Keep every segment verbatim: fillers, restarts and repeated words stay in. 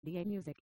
D A Music.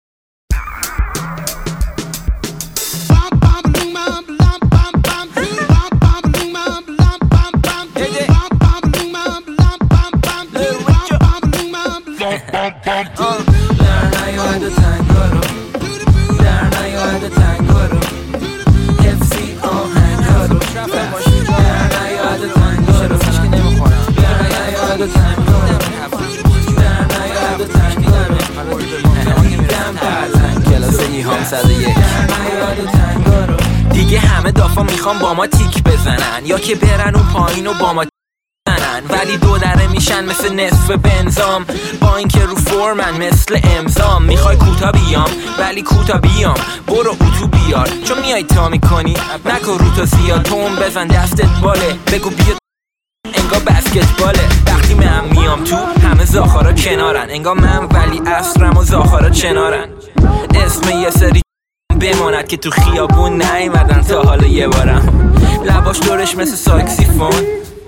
دیگه همه دافا میخوام با ما تیک بزنن یا که برن اون پایین و با ما بزنن، ولی دو دره میشن مثل نصف بنزام با اینکه رو فرمن مثل امضام. میخوای کوتا بیام ولی کوتا بیام، برو اتو بیار چون میای تا میکنی نکن رو تا زیاد. توم بزن دستت باله بگو بیا انگار بسکتباله. وقتی من میام تو همه زاخارا کنارن، انگار من ولی اصرم و زاخارا چنارن. اسم یه سری بماند که تو خیابون نیومدن تا حالا یه بارم. لباش دورش مثل ساکسیفون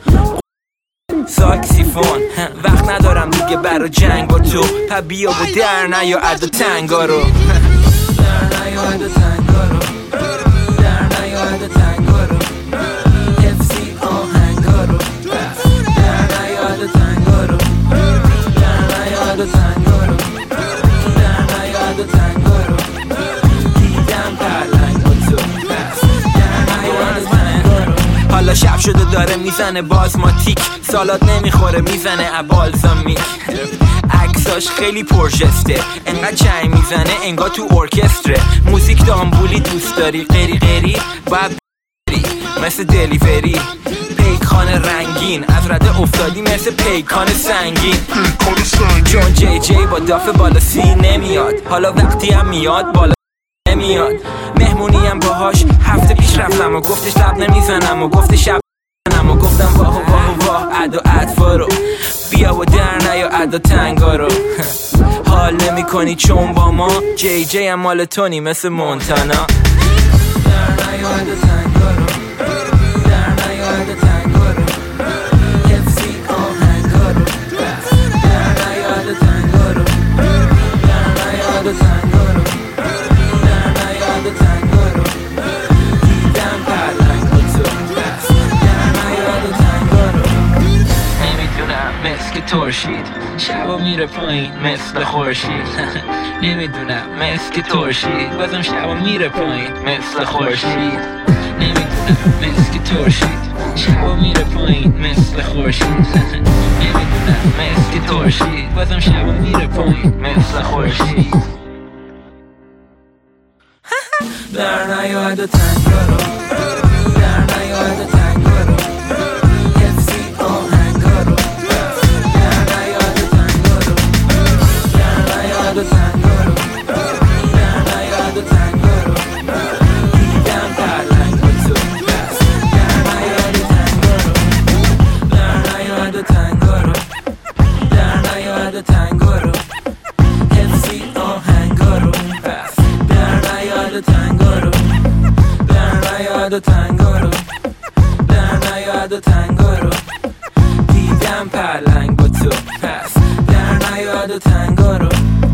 ساکسیفون وقت ندارم دیگه برا جنگ با تو، پا بیا و در نیا عد و تنگا رو در نیا عد و تنگا رو در نیا عد و تنگا رو حفظی آهنگا رو در نیا عد و تنگا رو در نیا عد و تنگا رو در نیا عد و تنگا رو دیدم پرلنگ با تو در نیا عد و تنگا رو. حالا شب شده داره میزنه بازماتیک، سالاد نمیخوره میزنه ابالزامیک. عکساش خیلی پرژسته انقدر چای میزنه انگار تو ارکستره. موزیک دامبولی دوست داری غیری غیری باید بری مثل دلیوری. پیکان رنگین از رده افتادی مثل پیکان سنگین. چون جی جی با داف بالا سی نمیاد، حالا وقتی هم میاد بالا نمیاد. مهمونی هم باهاش هفته پیش رفتم و گفتش لب نمیزنم و گفت شب نم و گفتم واه و واه و واه عد و عدفا رو بیا و در نیا عد و تنگا رو. حال نمی کنی چون با ما جی جی هم مال تونی مثل مونتانا. در نیا عد و تنگا رو در نیا عد و تنگا رو حفظی آهنگا رو در نیا عد و تنگا رو در نیا عد و تنگا رو در نیا عد و تنگا رو دیدم پرلنگ با تو در نیا عد و تنگا رو. نمیدونم مثل که ترشید شبا میره پایین مثل خورشید نمیدونم مثل که ترشید بازم شبا میره پایین مثل خورشید نمیدونم مثل که ترشید شبا میره پایین مثل خورشید نمیدونم مثل که ترشید بازم شبا میره پایین مثل خورشید در نیا عد و تنگا رو در نیا عد و تنگا رو حفظی آهنگا رو در نیا عد و تنگا رو در نیا عد و تنگا رو در نیا عد و تنگا رو دیدم پرلنگ با تو در نیا عد و تنگا رو در نیا عد و تنگا رو در نیا عد و تنگا رو حفظی آهنگا رو در نیا عد و تنگا رو در نیا عد و تنگا رو در نیا عد و تنگا رو دیدم پرلنگ با تو پس در نیا عد و تنگا رو.